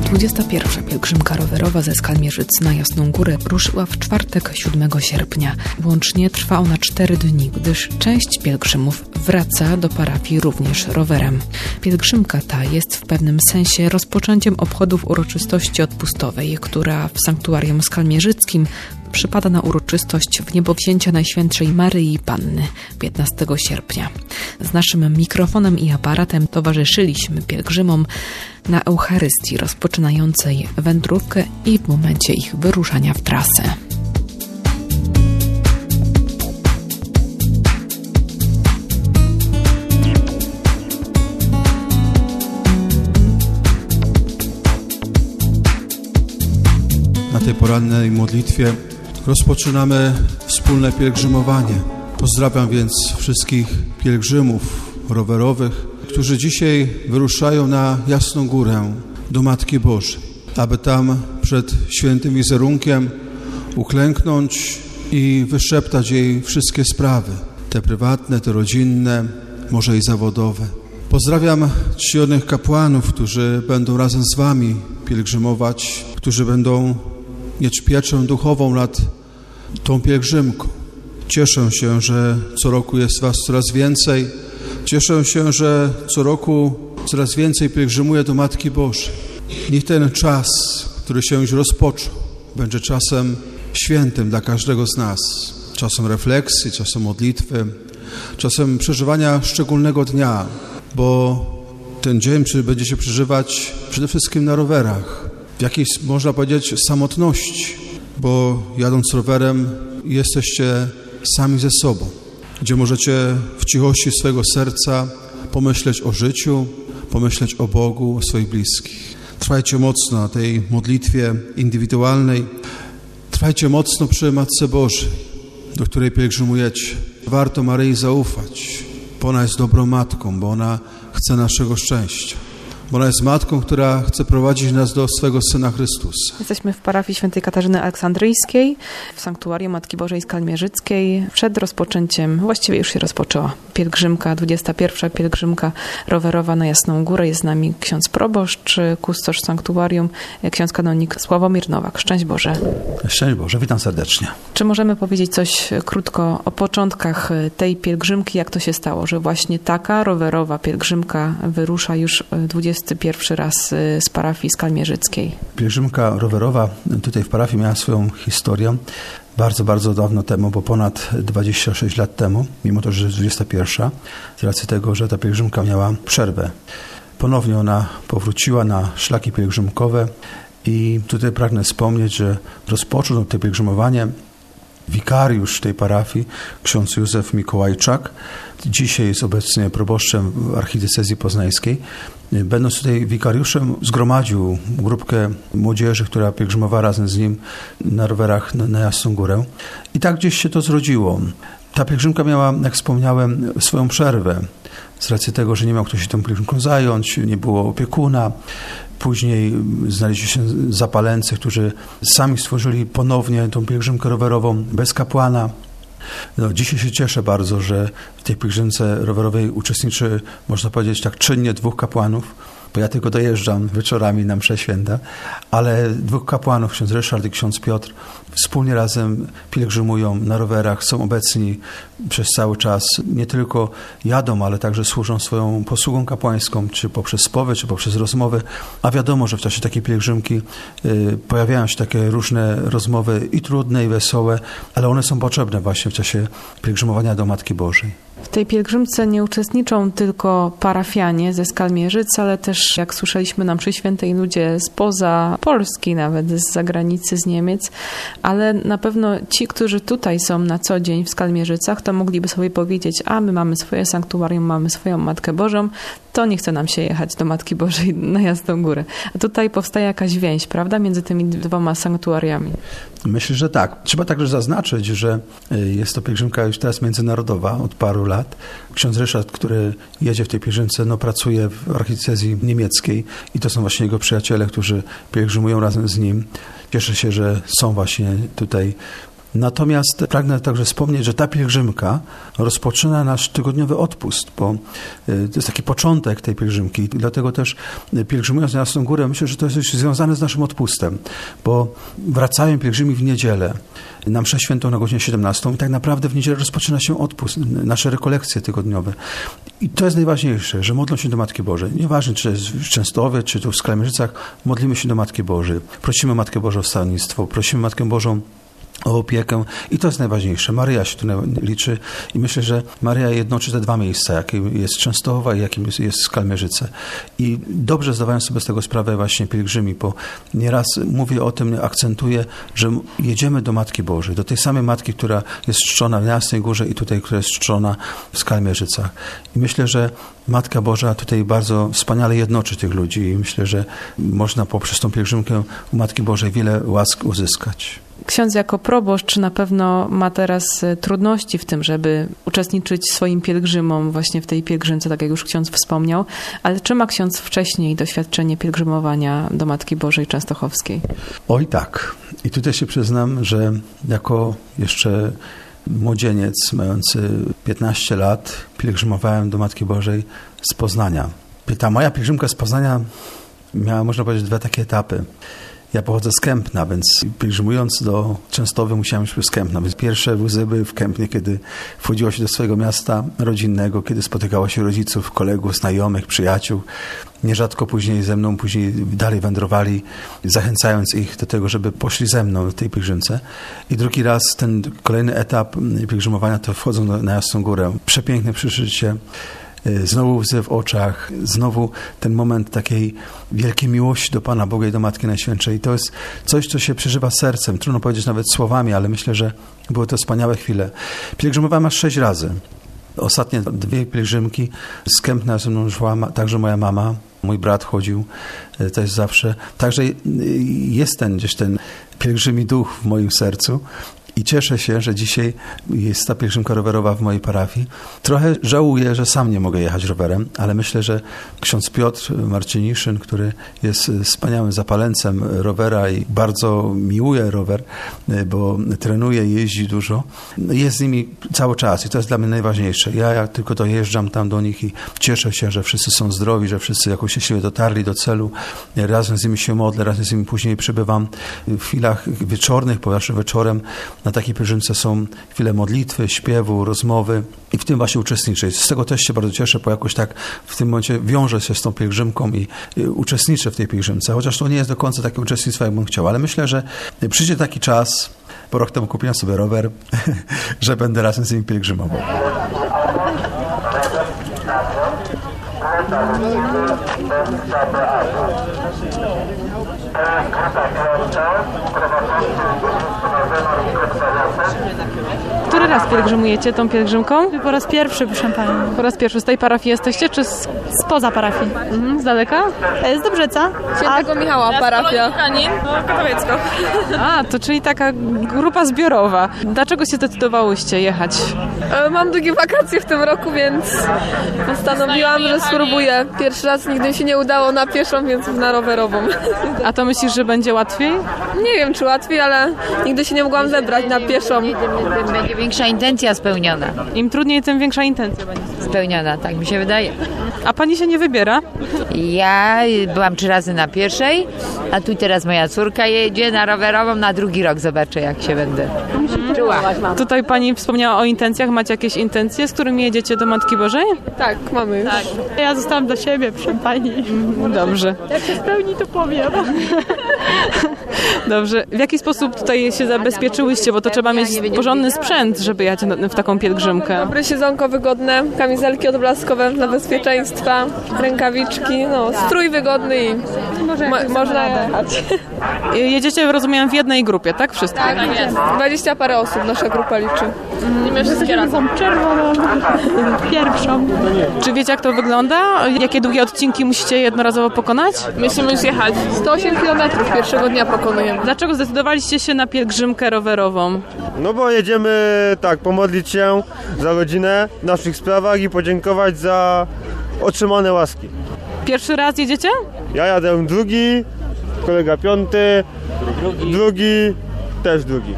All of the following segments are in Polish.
21. pielgrzymka rowerowa ze Skalmierzyc na Jasną Górę ruszyła w czwartek 7 sierpnia. Łącznie trwa ona 4 dni, gdyż część pielgrzymów wraca do parafii również rowerem. Pielgrzymka ta jest w pewnym sensie rozpoczęciem obchodów uroczystości odpustowej, która w sanktuarium skalmierzyckim przypada na uroczystość wniebowzięcia Najświętszej Maryi Panny 15 sierpnia. Z naszym mikrofonem i aparatem towarzyszyliśmy pielgrzymom na Eucharystii rozpoczynającej wędrówkę i w momencie ich wyruszania w trasę. Na tej porannej modlitwie rozpoczynamy wspólne pielgrzymowanie. Pozdrawiam więc wszystkich pielgrzymów rowerowych, którzy dzisiaj wyruszają na Jasną Górę do Matki Bożej, aby tam przed świętym wizerunkiem uklęknąć i wyszeptać jej wszystkie sprawy, te prywatne, te rodzinne, może i zawodowe. Pozdrawiam czcionych kapłanów, którzy będą razem z wami pielgrzymować, którzy będą mieć pieczę duchową nad tą pielgrzymką. Cieszę się, że co roku jest was coraz więcej. Cieszę się, że co roku coraz więcej pielgrzymuje do Matki Bożej. Niech ten czas, który się już rozpoczął, będzie czasem świętym dla każdego z nas. Czasem refleksji, czasem modlitwy, czasem przeżywania szczególnego dnia, bo ten dzień będzie się przeżywać przede wszystkim na rowerach. W jakiejś, można powiedzieć, samotności, bo jadąc rowerem jesteście sami ze sobą, gdzie możecie w cichości swojego serca pomyśleć o życiu, pomyśleć o Bogu, o swoich bliskich. Trwajcie mocno na tej modlitwie indywidualnej. Trwajcie mocno przy Matce Bożej, do której pielgrzymujecie. Warto Maryi zaufać, bo ona jest dobrą matką, bo ona chce naszego szczęścia. Bo ona jest matką, która chce prowadzić nas do swego Syna Chrystusa. Jesteśmy w parafii świętej Katarzyny Aleksandryjskiej, w sanktuarium Matki Bożej Skalmierzyckiej. Przed rozpoczęciem, właściwie już się rozpoczęła, pielgrzymka, 21. pielgrzymka rowerowa na Jasną Górę. Jest z nami ksiądz proboszcz, kustosz sanktuarium, ksiądz kanonik Sławomir Nowak. Szczęść Boże. Szczęść Boże, witam serdecznie. Czy możemy powiedzieć coś krótko o początkach tej pielgrzymki, jak to się stało, że właśnie taka rowerowa pielgrzymka wyrusza już 21 raz z parafii skalmierzyckiej? Pielgrzymka rowerowa tutaj w parafii miała swoją historię bardzo, bardzo dawno temu, bo ponad 26 lat temu, mimo to, że jest 21, z racji tego, że ta pielgrzymka miała przerwę. Ponownie ona powróciła na szlaki pielgrzymkowe i tutaj pragnę wspomnieć, że rozpoczął to pielgrzymowanie wikariusz tej parafii, ksiądz Józef Mikołajczak. Dzisiaj jest obecnie proboszczem w archidiecezji poznańskiej. Będąc tutaj wikariuszem, zgromadził grupkę młodzieży, która pielgrzymowała razem z nim na rowerach na Jasną Górę. I tak gdzieś się to zrodziło. Ta pielgrzymka miała, jak wspomniałem, swoją przerwę. Z racji tego, że nie miał kto się tą pielgrzymką zająć, nie było opiekuna. Później znaleźli się zapaleńcy, którzy sami stworzyli ponownie tą pielgrzymkę rowerową bez kapłana. Dzisiaj się cieszę bardzo, że w tej pielgrzymce rowerowej uczestniczy, można powiedzieć tak czynnie, 2 kapłanów, bo ja tylko dojeżdżam wieczorami na msze święta, ale 2 kapłanów, ksiądz Ryszard i ksiądz Piotr, wspólnie razem pielgrzymują na rowerach, są obecni przez cały czas, nie tylko jadą, ale także służą swoją posługą kapłańską, czy poprzez spowy, czy poprzez rozmowy, a wiadomo, że w czasie takiej pielgrzymki pojawiają się takie różne rozmowy i trudne, i wesołe, ale one są potrzebne właśnie w czasie pielgrzymowania do Matki Bożej. W tej pielgrzymce nie uczestniczą tylko parafianie ze Skalmierzyc, ale też, jak słyszeliśmy na mszy świętej, ludzie spoza Polski, nawet z zagranicy, z Niemiec, ale na pewno ci, którzy tutaj są na co dzień w Skalmierzycach, to mogliby sobie powiedzieć, a my mamy swoje sanktuarium, mamy swoją Matkę Bożą, to nie chce nam się jechać do Matki Bożej na Jasną Górę. A tutaj powstaje jakaś więź, prawda, między tymi 2 sanktuariami. Myślę, że tak. Trzeba także zaznaczyć, że jest to pielgrzymka już teraz międzynarodowa od paru lat. Ksiądz Ryszard, który jedzie w tej pielgrzymce, pracuje w archidiecezji niemieckiej i to są właśnie jego przyjaciele, którzy pielgrzymują razem z nim. Cieszę się, że są właśnie tutaj Natomiast pragnę także wspomnieć, że ta pielgrzymka rozpoczyna nasz tygodniowy odpust, bo to jest taki początek tej pielgrzymki. Dlatego też pielgrzymując na Jasną Górę, myślę, że to jest już związane z naszym odpustem, bo wracają pielgrzymi w niedzielę na mszę świętą na godzinę 17 i tak naprawdę w niedzielę rozpoczyna się odpust, nasze rekolekcje tygodniowe. I to jest najważniejsze, że modlą się do Matki Bożej. Nieważne, czy jest w Częstochowie, czy tu w Skalmierzycach, modlimy się do Matki Bożej. Prosimy Matkę Bożą o wstawiennictwo, prosimy Matkę Bożą o opiekę i to jest najważniejsze. Maryja się tu liczy i myślę, że Maryja jednoczy te dwa miejsca, jakim jest Częstochowa i jakim jest Skalmierzyce. I dobrze zdawają sobie z tego sprawę właśnie pielgrzymi, bo nieraz mówię o tym, akcentuję, że jedziemy do Matki Bożej, do tej samej Matki, która jest czczona w Jasnej Górze i tutaj, która jest czczona w Skalmierzycach. I myślę, że Matka Boża tutaj bardzo wspaniale jednoczy tych ludzi i myślę, że można poprzez tą pielgrzymkę u Matki Bożej wiele łask uzyskać. Ksiądz jako proboszcz na pewno ma teraz trudności w tym, żeby uczestniczyć swoim pielgrzymom właśnie w tej pielgrzymce, tak jak już ksiądz wspomniał, ale czy ma ksiądz wcześniej doświadczenie pielgrzymowania do Matki Bożej Częstochowskiej? Oj tak. I tutaj się przyznam, że jako jeszcze młodzieniec mający 15 lat pielgrzymowałem do Matki Bożej z Poznania. Ta moja pielgrzymka z Poznania miała, można powiedzieć, dwa takie etapy. Ja pochodzę z Kępna, więc pielgrzymując do Częstochowy musiałem iść z Kępna. Więc pierwsze łzy były w Kępnie, kiedy wchodziło się do swojego miasta rodzinnego, kiedy spotykało się rodziców, kolegów, znajomych, przyjaciół. Nierzadko później ze mną, później dalej wędrowali, zachęcając ich do tego, żeby poszli ze mną w tej pielgrzymce. I drugi raz ten kolejny etap pielgrzymowania to wchodzą na Jasną Górę. Przepiękne przeżycie. Znowu łzy w oczach, znowu ten moment takiej wielkiej miłości do Pana Boga i do Matki Najświętszej. I to jest coś, co się przeżywa sercem. Trudno powiedzieć nawet słowami, ale myślę, że były to wspaniałe chwile. Pielgrzymowałem aż 6 razy. Ostatnie 2 pielgrzymki z Kępna ze mną szła także moja mama. Mój brat chodził też zawsze. Także jest gdzieś ten pielgrzymi duch w moim sercu. I cieszę się, że dzisiaj jest ta pielgrzymka rowerowa w mojej parafii. Trochę żałuję, że sam nie mogę jechać rowerem, ale myślę, że ksiądz Piotr Marciniszyn, który jest wspaniałym zapalencem rowera i bardzo miłuje rower, bo trenuje, jeździ dużo, jest z nimi cały czas i to jest dla mnie najważniejsze. Ja tylko dojeżdżam tam do nich i cieszę się, że wszyscy są zdrowi, że wszyscy jakoś szczęśliwie dotarli do celu. Razem z nimi się modlę, razem z nimi później przybywam w chwilach wieczornych, ponieważ wieczorem na takiej pielgrzymce są chwile modlitwy, śpiewu, rozmowy i w tym właśnie uczestniczę. Z tego też się bardzo cieszę, bo jakoś tak w tym momencie wiążę się z tą pielgrzymką i uczestniczę w tej pielgrzymce, chociaż to nie jest do końca takie uczestnictwo, jak bym chciał, ale myślę, że przyjdzie taki czas, bo rok temu kupiłem sobie rower, że będę razem z nimi pielgrzymował. Który raz pielgrzymujecie tą pielgrzymką? Po raz pierwszy, proszę Pani. Po raz pierwszy. Z tej parafii jesteście, czy Spoza parafii. z daleka? Z Dobrzeca. Świętego Michała, parafia. Katowiecko. A, to czyli taka grupa zbiorowa. Dlaczego się zdecydowałyście jechać? Mam długie wakacje w tym roku, więc postanowiłam, że spróbuję. Pierwszy raz nigdy mi się nie udało na pieszą, więc na rowerową. A to myślisz, że będzie łatwiej? Nie wiem, czy łatwiej, ale nigdy się nie mogłam zebrać na pieszą. Tym będzie większa intencja spełniona. Im trudniej, tym większa intencja będzie. Spełniona, tak mi się wydaje. A pani się nie wybiera? Ja byłam 3 razy na pierwszej, a tu teraz moja córka jedzie na rowerową, na drugi rok zobaczę, jak się będę czuła. Tutaj pani wspomniała o intencjach. Macie jakieś intencje, z którymi jedziecie do Matki Bożej? Tak, mamy już. Tak. Ja zostałam dla siebie, proszę Pani. Dobrze. Jak się spełni, to powiem. Dobrze. W jaki sposób tutaj się zabezpieczyłyście? Bo to trzeba mieć porządny sprzęt, żeby jechać w taką pielgrzymkę. Dobre siedzonko wygodne, kamizelki odblaskowe dla bezpieczeństwa, rękawiczki, strój wygodny i można jechać. Jedziecie, rozumiem, w jednej grupie, tak? Wszyscy? Tak, 20 parę osób nasza grupa liczy. I my wszystkie razem. Czerwoną, pierwszą. Czy wiecie, jak to wygląda? Jakie długie odcinki musicie jednorazowo pokonać? Musimy już jechać 108 km pierwszego dnia pokonujemy. Dlaczego zdecydowaliście się na pielgrzymkę rowerową? No bo jedziemy pomodlić się za rodzinę w naszych sprawach i podziękować za otrzymane łaski. Pierwszy raz jedziecie? Ja jadę drugi, kolega 5, drugi, też drugi.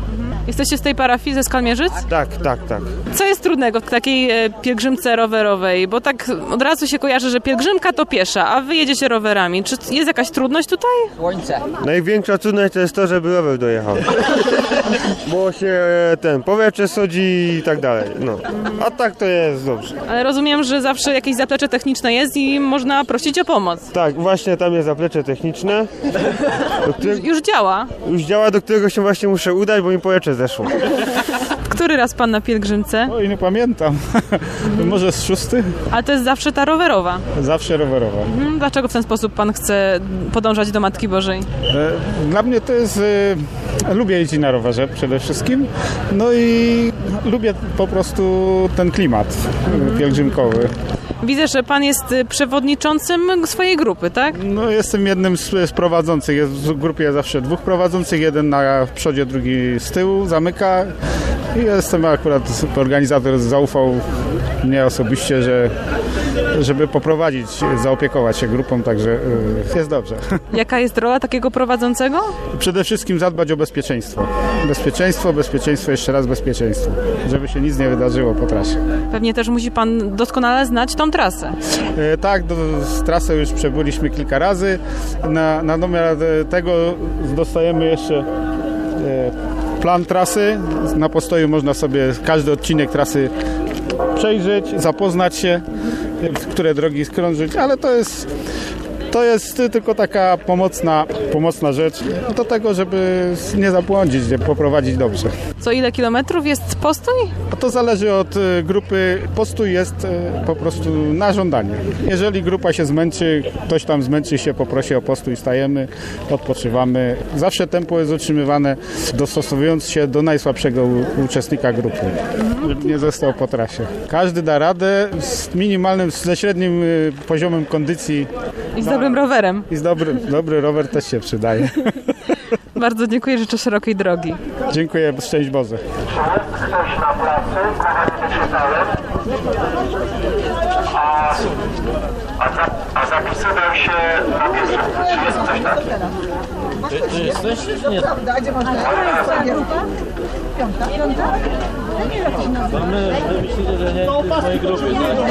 Jesteście z tej parafii ze Skalmierzyc? Tak. Co jest trudnego w takiej pielgrzymce rowerowej? Bo tak od razu się kojarzy, że pielgrzymka to piesza, a wy jedziecie rowerami. Czy jest jakaś trudność tutaj? Największa trudność to jest to, żeby rower dojechał. Bo się powietrze schodzi i tak dalej. No. A tak to jest dobrze. Ale rozumiem, że zawsze jakieś zaplecze techniczne jest i można prosić o pomoc. Tak, właśnie tam jest zaplecze techniczne. Już działa. Już działa, do którego się właśnie muszę udać, bo mi powietrze zeszło. Który raz pan na pielgrzymce? Oj, nie pamiętam. Może z 6? Ale to jest zawsze ta rowerowa. Zawsze rowerowa. Dlaczego w ten sposób pan chce podążać do Matki Bożej? Dla mnie to jest... Lubię jeździć na rowerze przede wszystkim. No i lubię po prostu ten klimat pielgrzymkowy. Widzę, że pan jest przewodniczącym swojej grupy, tak? No, jestem jednym z prowadzących. Jest w grupie zawsze 2 prowadzących. Jeden na przodzie, drugi z tyłu zamyka. I jestem akurat, organizator zaufał mnie osobiście, żeby poprowadzić, zaopiekować się grupą, także jest dobrze. Jaka jest rola takiego prowadzącego? Przede wszystkim zadbać o bezpieczeństwo. Bezpieczeństwo, jeszcze raz bezpieczeństwo. Żeby się nic nie wydarzyło po trasie. Pewnie też musi pan doskonale znać tą trasę. Tak, trasę już przebyliśmy kilka razy. Na domiar tego dostajemy jeszcze plan trasy. Na postoju można sobie każdy odcinek trasy przejrzeć, zapoznać się, które drogi skrążyć, ale to jest tylko taka pomocna rzecz do tego, żeby nie zabłądzić, poprowadzić dobrze. Co ile kilometrów jest postój? To zależy od grupy. Postój jest po prostu na żądanie. Jeżeli grupa się zmęczy, ktoś tam zmęczy się, poprosi o postój, stajemy, odpoczywamy. Zawsze tempo jest utrzymywane, dostosowując się do najsłabszego uczestnika grupy, żeby nie został po trasie. Każdy da radę z minimalnym, ze średnim poziomem kondycji. I z dobrym rowerem. I z dobry rower też się przydaje. Bardzo dziękuję, życzę szerokiej drogi. Dziękuję, szczęść Boże. Ktoś na placu, a zapisywał się na pielgrzymce. Czy jest coś takiego? Ty jesteś? Nie. A gdzie można? Piąta? No my myślimy, że nie jest w mojej grupie.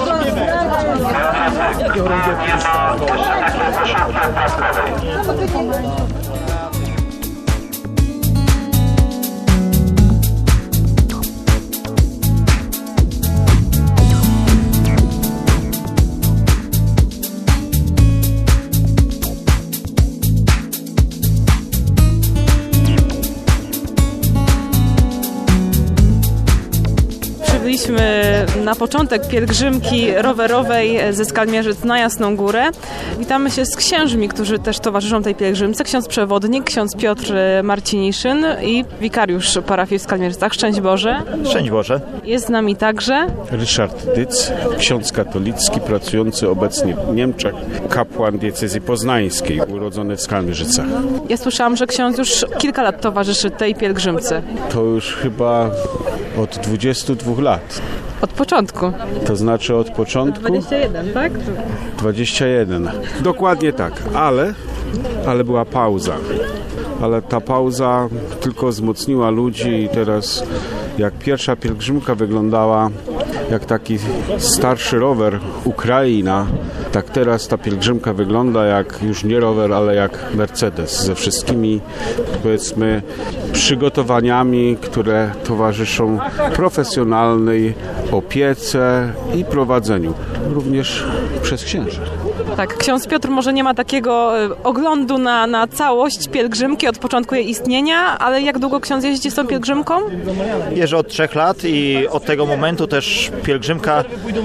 Byliśmy na początek pielgrzymki rowerowej ze Skalmierzyc na Jasną Górę. Witamy się z księżmi, którzy też towarzyszą tej pielgrzymce. Ksiądz przewodnik, ksiądz Piotr Marciniszyn i wikariusz parafii w Skalmierzycach. Szczęść Boże. Szczęść Boże. Jest z nami także Ryszard Dyc, ksiądz katolicki, pracujący obecnie w Niemczech, kapłan diecezji poznańskiej, urodzony w Skalmierzycach. Ja słyszałam, że ksiądz już kilka lat towarzyszy tej pielgrzymce. To już chyba od 22 lat. Od początku. To znaczy od początku? 21, tak? 21. Dokładnie tak, ale była pauza. Ale ta pauza tylko wzmocniła ludzi i teraz jak pierwsza pielgrzymka wyglądała jak taki starszy rower Ukraina, tak teraz ta pielgrzymka wygląda jak już nie rower, ale jak Mercedes ze wszystkimi, powiedzmy, przygotowaniami, które towarzyszą profesjonalnej opiece i prowadzeniu, również przez księży. Tak, ksiądz Piotr może nie ma takiego oglądu na całość pielgrzymki od początku jej istnienia, ale jak długo ksiądz jeździ z tą pielgrzymką? Jeżdżę od 3 lat i od tego momentu też pielgrzymka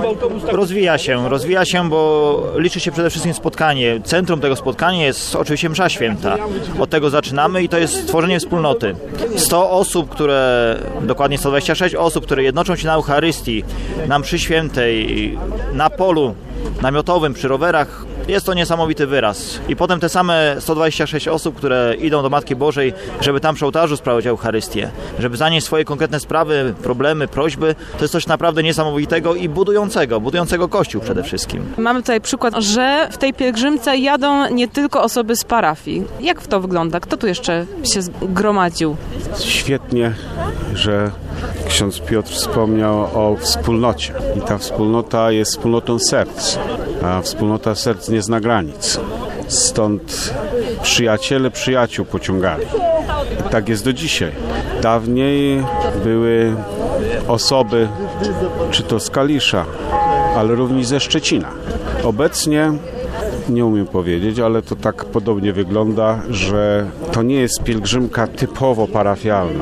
rozwija się, bo liczy się przede wszystkim spotkanie. Centrum tego spotkania jest oczywiście msza święta. Od tego zaczynamy i to jest tworzenie wspólnoty. 100 osób, dokładnie 126 osób, które jednoczą się na Eucharystii, na mszy świętej, na polu namiotowym, przy rowerach, jest to niesamowity wyraz. I potem te same 126 osób, które idą do Matki Bożej, żeby tam przy ołtarzu sprawować Eucharystię, żeby zanieść swoje konkretne sprawy, problemy, prośby, to jest coś naprawdę niesamowitego i budującego Kościół przede wszystkim. Mamy tutaj przykład, że w tej pielgrzymce jadą nie tylko osoby z parafii. Jak to wygląda? Kto tu jeszcze się zgromadził? Świetnie, że ksiądz Piotr wspomniał o wspólnocie. I ta wspólnota jest wspólnotą serc, a wspólnota serc nie zna granic. Stąd przyjaciele przyjaciół pociągali. I tak jest do dzisiaj. Dawniej były osoby, czy to z Kalisza, ale również ze Szczecina. Obecnie nie umiem powiedzieć, ale to tak podobnie wygląda, że to nie jest pielgrzymka typowo parafialna,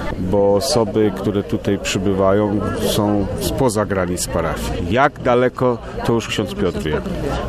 bo osoby, które tutaj przybywają, są spoza granic parafii. Jak daleko, to już ksiądz Piotr wie.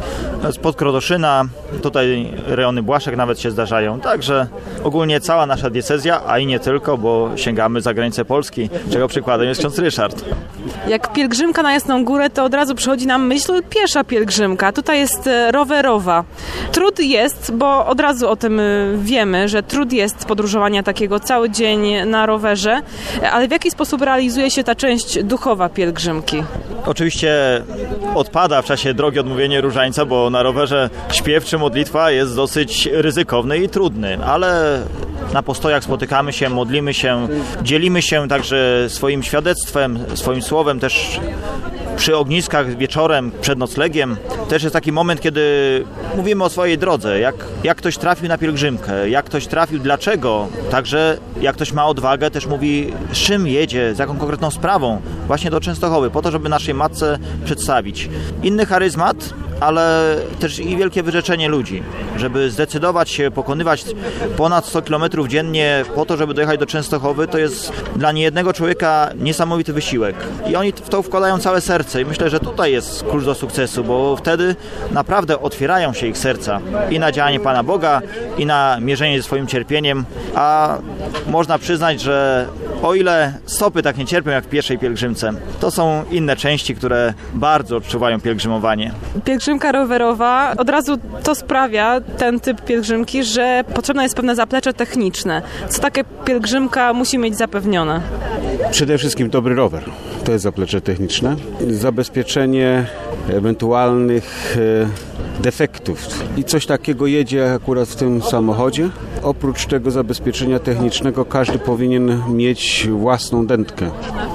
Spod Krodoszyna, tutaj rejony Błaszek nawet się zdarzają, także ogólnie cała nasza diecezja, a i nie tylko, bo sięgamy za granicę Polski, czego przykładem jest ksiądz Ryszard. Jak pielgrzymka na Jasną Górę, to od razu przychodzi nam myśl piesza pielgrzymka. Tutaj jest rowerowa. Trud jest, bo od razu o tym wiemy, że trud jest podróżowania takiego cały dzień na rowerze, ale w jaki sposób realizuje się ta część duchowa pielgrzymki? Oczywiście odpada w czasie drogi odmówienie różańca, bo na rowerze śpiew czy modlitwa jest dosyć ryzykowny i trudny, ale na postojach spotykamy się, modlimy się, dzielimy się także swoim świadectwem, swoim słowem, też przy ogniskach wieczorem, przed noclegiem. Też jest taki moment, kiedy mówimy o swojej drodze, jak ktoś trafił na pielgrzymkę, jak ktoś trafił, dlaczego. Także jak ktoś ma odwagę, też mówi, z czym jedzie, z jaką konkretną sprawą, właśnie do Częstochowy, po to, żeby naszej matce przedstawić. Inny charyzmat, ale też i wielkie wyrzeczenie ludzi, żeby zdecydować się pokonywać ponad 100 km dziennie po to, żeby dojechać do Częstochowy, to jest dla niejednego człowieka niesamowity wysiłek. I oni w to wkładają całe serce i myślę, że tutaj jest klucz do sukcesu, bo wtedy naprawdę otwierają się ich serca i na działanie Pana Boga, i na mierzenie ze swoim cierpieniem, a można przyznać, że o ile stopy tak nie cierpią jak w pierwszej pielgrzymce, to są inne części, które bardzo odczuwają pielgrzymowanie. Pielgrzymka rowerowa, od razu to sprawia, ten typ pielgrzymki, że potrzebne jest pewne zaplecze techniczne. Co taka pielgrzymka musi mieć zapewnione? Przede wszystkim dobry rower. To jest zaplecze techniczne. Zabezpieczenie ewentualnych defektów. I coś takiego jedzie akurat w tym samochodzie. Oprócz tego zabezpieczenia technicznego każdy powinien mieć własną dętkę.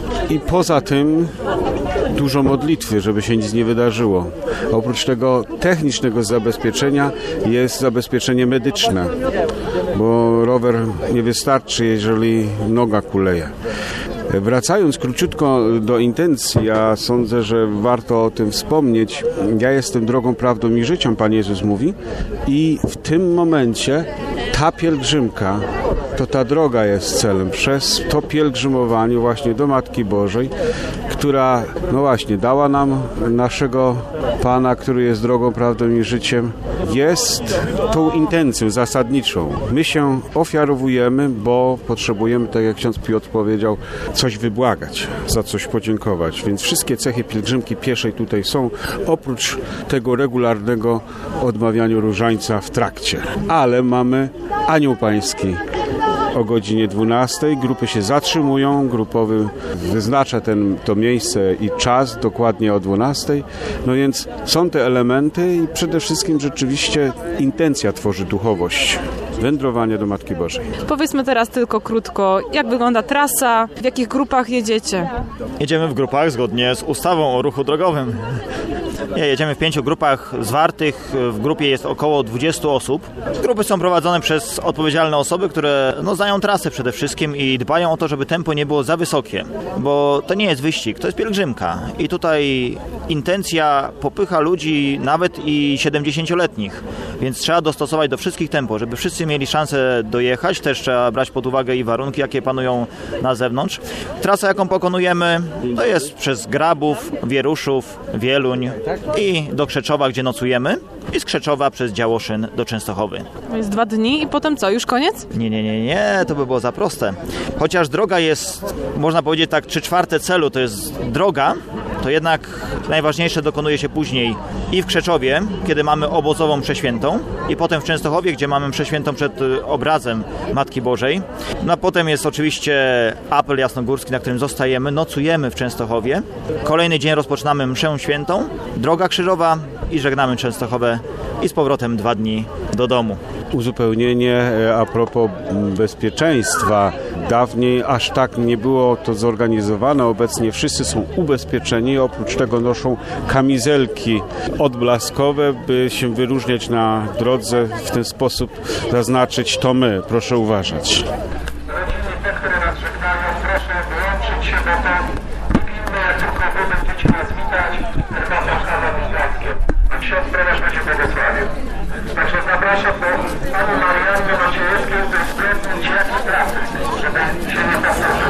I poza tym dużo modlitwy, żeby się nic nie wydarzyło. Oprócz tego technicznego zabezpieczenia jest zabezpieczenie medyczne, bo rower nie wystarczy, jeżeli noga kuleje. Wracając króciutko do intencji, ja sądzę, że warto o tym wspomnieć. Ja jestem drogą, prawdą i życiem, Pan Jezus mówi, i w tym momencie ta pielgrzymka, to ta droga jest celem. Przez to pielgrzymowanie właśnie do Matki Bożej, która, no właśnie, dała nam naszego Pana, który jest drogą, prawdą i życiem, jest tą intencją zasadniczą. My się ofiarowujemy, bo potrzebujemy, tak jak ksiądz Piotr powiedział, coś wybłagać, za coś podziękować. Więc wszystkie cechy pielgrzymki pieszej tutaj są, oprócz tego regularnego odmawiania różańca w trakcie. Ale mamy Anioł Pański o godzinie 12. Grupy się zatrzymują, grupowy wyznacza to miejsce i czas dokładnie o 12. No więc są te elementy i przede wszystkim rzeczywiście intencja tworzy duchowość. Wędrowanie do Matki Bożej. Powiedzmy teraz tylko krótko, jak wygląda trasa, w jakich grupach jedziecie? Jedziemy w grupach zgodnie z ustawą o ruchu drogowym. Jedziemy w 5 grupach zwartych, w grupie jest około 20 osób. Grupy są prowadzone przez odpowiedzialne osoby, które znają trasę przede wszystkim i dbają o to, żeby tempo nie było za wysokie, bo to nie jest wyścig, to jest pielgrzymka i tutaj intencja popycha ludzi nawet i 70-letnich, więc trzeba dostosować do wszystkich tempo, żeby wszyscy mieli szansę dojechać, też trzeba brać pod uwagę i warunki, jakie panują na zewnątrz. Trasa, jaką pokonujemy, to jest przez Grabów, Wieruszów, Wieluń i do Krzeczowa, gdzie nocujemy, i z Krzeczowa przez Działoszyn do Częstochowy. To jest 2 dni i potem co, już koniec? Nie, to by było za proste. Chociaż droga jest, można powiedzieć tak, 3/4 celu to jest droga, to jednak najważniejsze dokonuje się później i w Krzeczowie, kiedy mamy obozową przeświętą, i potem w Częstochowie, gdzie mamy przeświętą przed obrazem Matki Bożej. No a potem jest oczywiście apel jasnogórski, na którym zostajemy, nocujemy w Częstochowie. Kolejny dzień rozpoczynamy mszę świętą, droga krzyżowa i żegnamy Częstochowę i z powrotem 2 dni do domu. Uzupełnienie a propos bezpieczeństwa. Dawniej aż tak nie było to zorganizowane. Obecnie wszyscy są ubezpieczeni. Oprócz tego noszą kamizelki odblaskowe, by się wyróżniać na drodze. W ten sposób zaznaczyć to my. Proszę uważać. Rodziny te, które nas żegnają, proszę wyłączyć się, bo to inne, jak tylko wy będziecie nas witać, herbata kawa wiśniackie. A ksiądz prowadź będzie błogosławił. Także zapraszam do Pani Marianny Maciejewskiej, to jest prezydent jakiej trasy, żeby się nie powtórzył.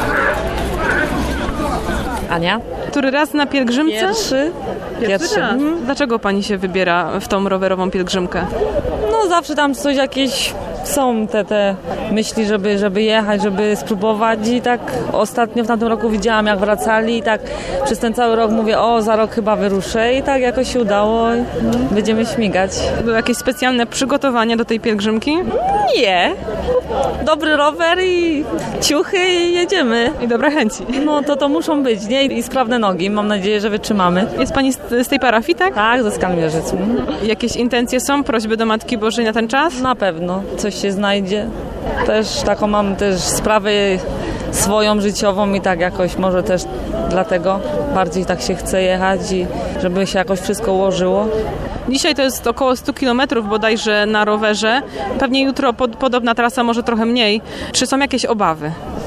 Ania? Który raz na pielgrzymce? Pierwszy raz. Dlaczego pani się wybiera w tą rowerową pielgrzymkę? No zawsze tam coś jakieś są te myśli, żeby jechać, żeby spróbować i tak ostatnio w tamtym roku widziałam, jak wracali i tak przez ten cały rok mówię, za rok chyba wyruszę i tak jakoś się udało, będziemy śmigać. Były jakieś specjalne przygotowania do tej pielgrzymki? Nie. Dobry rower i ciuchy i jedziemy. I dobre chęci. No to muszą być, nie? I sprawne nogi. Mam nadzieję, że wytrzymamy. Jest pani z tej parafii, tak? Tak, ze Skalmierzyc. Jakieś intencje są? Prośby do Matki Bożej na ten czas? Na pewno. Coś się znajdzie. Też taką mam też sprawę swoją życiową i tak jakoś może też dlatego bardziej tak się chce jechać i żeby się jakoś wszystko ułożyło. Dzisiaj to jest około 100 km bodajże na rowerze. Pewnie jutro podobna trasa, może trochę mniej. Czy są jakieś obawy?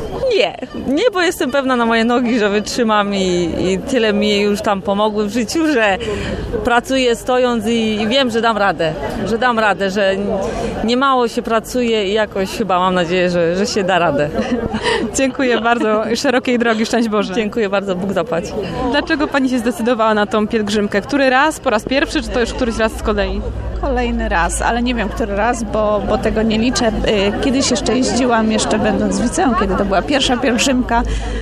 Nie, bo jestem pewna na moje nogi, że wytrzymam i tyle mi już tam pomogły w życiu, że pracuję stojąc i wiem, że dam radę, że nie mało się pracuje i jakoś chyba mam nadzieję, że się da radę. Dziękuję bardzo. Szerokiej drogi, szczęść Boże. Dziękuję bardzo, Bóg zapłać. Dlaczego pani się zdecydowała na tą pielgrzymkę? Który raz? Po raz pierwszy, czy to już któryś raz z kolei? Kolejny raz, ale nie wiem, który raz, bo tego nie liczę. Kiedyś jeszcze jeździłam, jeszcze będąc w liceum, kiedy to była pierwsza pielgrzymka.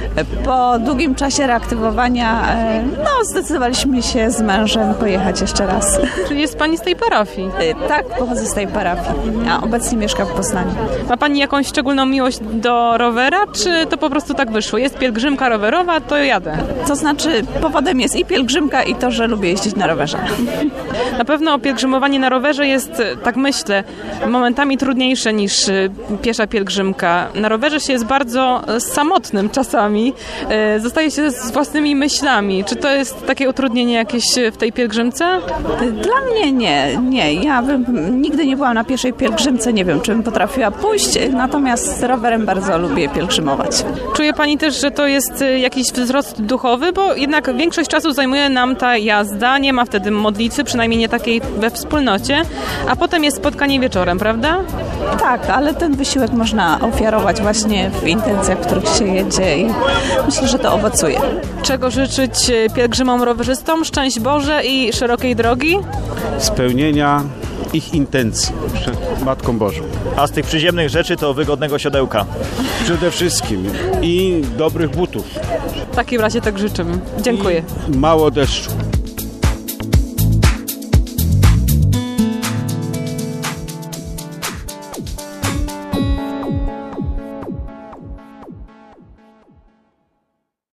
Po długim czasie reaktywowania zdecydowaliśmy się z mężem pojechać jeszcze raz. Czyli jest pani z tej parafii? Tak, pochodzę z tej parafii, a obecnie mieszkam w Poznaniu. Ma pani jakąś szczególną miłość do rowera, czy to po prostu tak wyszło? Jest pielgrzymka rowerowa, to jadę. To znaczy, powodem jest i pielgrzymka, i to, że lubię jeździć na rowerze. Na pewno pielgrzymowanie na rowerze jest, tak myślę, momentami trudniejsze niż piesza pielgrzymka. Na rowerze się jest bardzo samotnym czasami. Zostaje się z własnymi myślami. Czy to jest takie utrudnienie jakieś w tej pielgrzymce? Dla mnie nie. Ja nigdy nie byłam na pieszej pielgrzymce. Nie wiem, czy bym potrafiła pójść. Natomiast z rowerem bardzo lubię pielgrzymować. Czuje pani też, że to jest jakiś wzrost duchowy? Bo jednak większość czasu zajmuje nam ta jazda. Nie ma wtedy modlitwy, przynajmniej nie takiej we wspólnocie. A potem jest spotkanie wieczorem, prawda? Tak, ale ten wysiłek można ofiarować właśnie w intencjach, w których się jedzie i myślę, że to owocuje. Czego życzyć pielgrzymom rowerzystom? Szczęść Boże i szerokiej drogi? Spełnienia ich intencji przed Matką Bożą. A z tych przyziemnych rzeczy to wygodnego siodełka. Przede wszystkim i dobrych butów. W takim razie tak życzymy. Dziękuję. I mało deszczu.